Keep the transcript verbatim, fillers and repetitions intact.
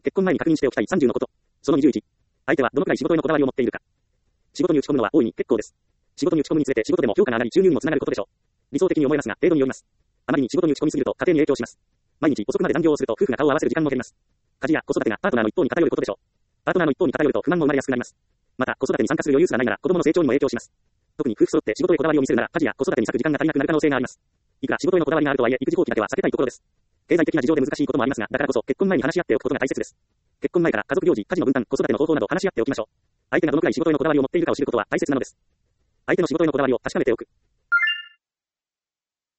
結婚前に確認しておきたいさんじゅうのこと。そのにじゅういち。相手はどのくらい仕事へのこだわりを持っているか。仕事に打ち込むのは大いに結構です。仕事に打ち込むにつれて仕事でも評価が上がり収入にもつながることでしょう。理想的に思えますが、程度によります。あまりに仕事に打ち込みすぎると家庭に影響します。毎日遅くまで残業をすると夫婦が顔を合わせる時間も減ります。家事や子育てがパートナーの一方に偏ることでしょう。パートナーの一方に偏ると不満も生まれやすくなります。また、子育てに参加する余裕すらないなら子供の成長にも影響します。特に夫婦揃って仕事へこだわりを見せるなら家事や子育てに割く時間が足りなくなる可能性があります。いくら仕事へのこだわりがあるとはいえ育児放棄だけは避けたいところです。経済的な事情で難しいこともありますが、だからこそ結婚前に話し合っておくことが大切です。結婚前から家族行事、家事の分担、子育ての方法など話し合っておきましょう。相手がどのくらい仕事へのこだわりを持っているかを知ることは大切なのです。相手の仕事へのこだわりを確かめておく。